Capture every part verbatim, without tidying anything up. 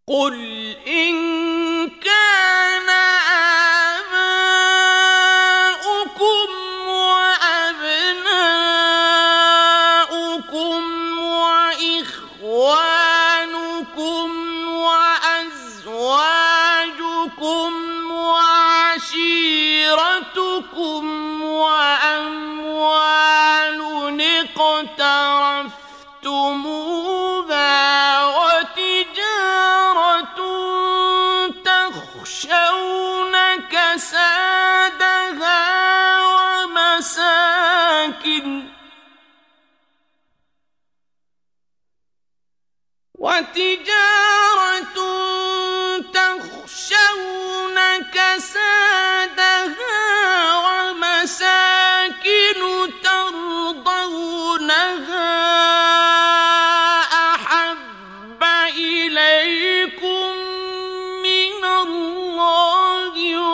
قل إن كان آباؤكم وأبناؤكم وإخوانكم وأزواجكم وعشيرتكم وأموال اقترفتموها وتجارة تخشون كسادها ومساكن وتجارة تخشون كسادها ومساكن ترضونها أحب إليكم من الله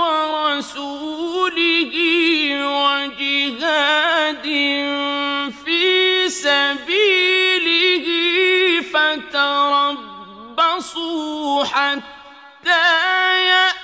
ورسوله وجهاد في سبيله فتربصوا حتى يأتي